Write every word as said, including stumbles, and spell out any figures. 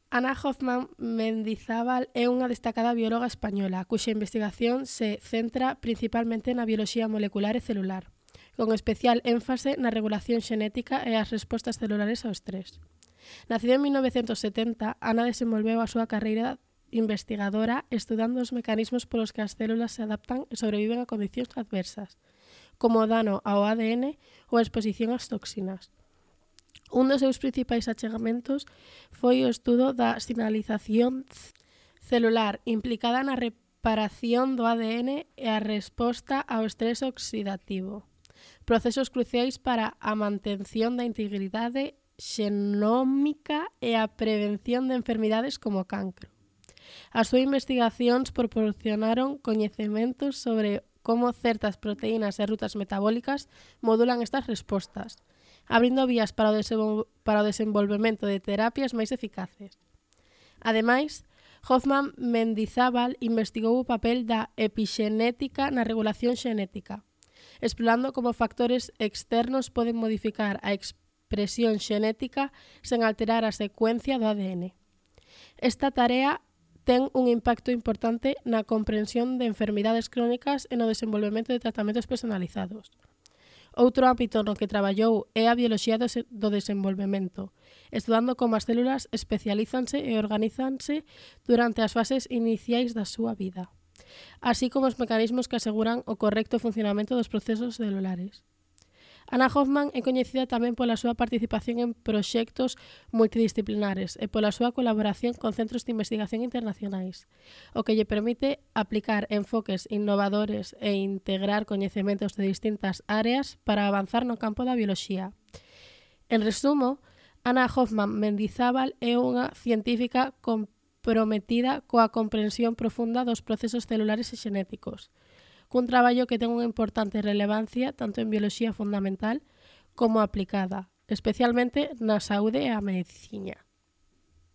Ana Hoffman Mendizábal é unha destacada bióloga española, cuxa investigación se centra principalmente na bioloxía molecular e celular, con especial énfase na regulación xenética e as respostas celulares ao estrés. Nacida en mil novecentos setenta, Ana desenvolveu a súa carreira investigadora estudando os mecanismos polos que as células se adaptan e sobreviven a condicións adversas, como o dano ao A D N ou a exposición ás toxinas. Un dos seus principais achegamentos foi o estudo da sinalización celular implicada na reparación do A D N e a resposta ao estrés oxidativo, procesos cruciais para a mantención da integridade xenómica e a prevención de enfermidades como o cancro. As súas investigacións proporcionaron coñecementos sobre como certas proteínas e rutas metabólicas modulan estas respostas, abrindo vías para o, desenvol- para o desenvolvemento de terapias máis eficaces. Ademais, Hoffman Mendizábal investigou o papel da epixenética na regulación xenética, explorando como factores externos poden modificar a expresión xenética sen alterar a secuencia do A D N. Esta tarea ten un impacto importante na comprensión de enfermidades crónicas e no desenvolvemento de tratamentos personalizados. Outro ámbito no que traballou é a bioloxía do, do desenvolvemento, estudando como as células especialízanse e organízanse durante as fases iniciais da súa vida, así como os mecanismos que aseguran o correcto funcionamento dos procesos celulares. Ana Hoffman é coñecida tamén pola súa participación en proxectos multidisciplinares e pola súa colaboración con centros de investigación internacionais, o que lle permite aplicar enfoques innovadores e integrar coñecementos de distintas áreas para avanzar no campo da bioloxía. En resumo, Ana Hoffman Mendizábal é unha científica comprometida coa comprensión profunda dos procesos celulares e xenéticos, cun traballo que ten unha importante relevancia tanto en bioloxía fundamental como aplicada, especialmente na saúde e a medicina.